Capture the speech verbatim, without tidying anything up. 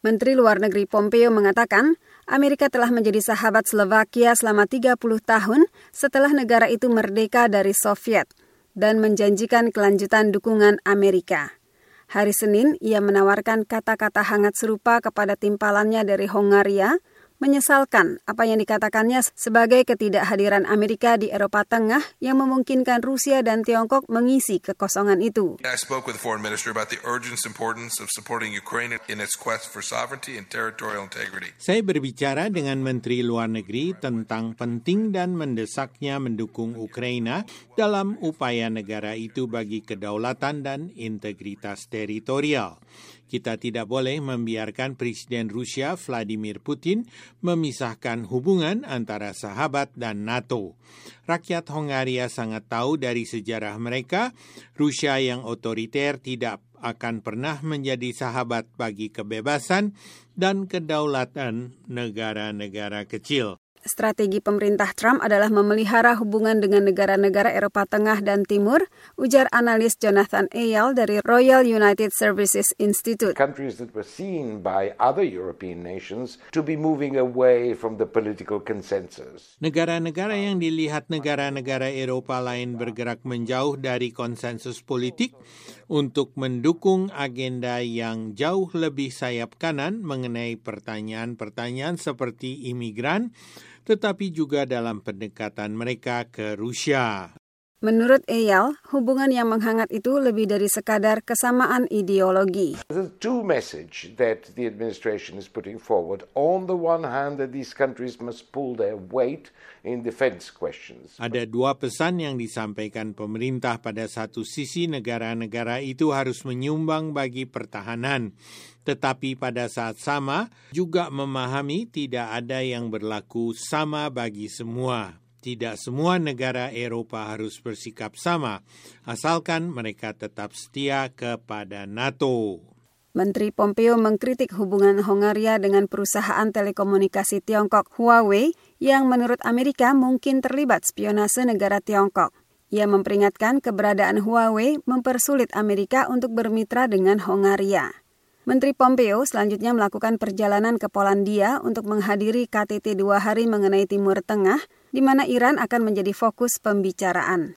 Menteri Luar Negeri Pompeo mengatakan, Amerika telah menjadi sahabat Slovakia selama tiga puluh tahun setelah negara itu merdeka dari Soviet dan menjanjikan kelanjutan dukungan Amerika. Hari Senin, ia menawarkan kata-kata hangat serupa kepada timpalannya dari Hongaria, menyesalkan apa yang dikatakannya sebagai ketidakhadiran Amerika di Eropa Tengah yang memungkinkan Rusia dan Tiongkok mengisi kekosongan itu. I spoke with the foreign minister about the urgent importance of supporting Ukraine in its quest for sovereignty and territorial integrity. Saya berbicara dengan Menteri Luar Negeri tentang penting dan mendesaknya mendukung Ukraina dalam upaya negara itu bagi kedaulatan dan integritas teritorial. Kita tidak boleh membiarkan Presiden Rusia Vladimir Putin memisahkan hubungan antara sahabat dan NATO. Rakyat Hongaria sangat tahu dari sejarah mereka, Rusia yang otoriter tidak akan pernah menjadi sahabat bagi kebebasan dan kedaulatan negara-negara kecil. Strategi pemerintah Trump adalah memelihara hubungan dengan negara-negara Eropa Tengah dan Timur, ujar analis Jonathan Eyal dari Royal United Services Institute. Countries that were seen by other European nations to be moving away from the political consensus. Negara-negara yang dilihat negara-negara Eropa lain bergerak menjauh dari konsensus politik untuk mendukung agenda yang jauh lebih sayap kanan mengenai pertanyaan-pertanyaan seperti imigran, tetapi juga dalam pendekatan mereka ke Rusia. Menurut Eyal, hubungan yang menghangat itu lebih dari sekadar kesamaan ideologi. The two message that the administration is putting forward, on the one hand that these countries must pull their weight in defense questions. Ada dua pesan yang disampaikan pemerintah. Pada satu sisi, negara-negara itu harus menyumbang bagi pertahanan. Tetapi pada saat sama juga memahami tidak ada yang berlaku sama bagi semua. Tidak semua negara Eropa harus bersikap sama, asalkan mereka tetap setia kepada NATO. Menteri Pompeo mengkritik hubungan Hongaria dengan perusahaan telekomunikasi Tiongkok Huawei yang menurut Amerika mungkin terlibat spionase negara Tiongkok. Ia memperingatkan keberadaan Huawei mempersulit Amerika untuk bermitra dengan Hongaria. Menteri Pompeo selanjutnya melakukan perjalanan ke Polandia untuk menghadiri K T T dua hari mengenai Timur Tengah, di mana Iran akan menjadi fokus pembicaraan.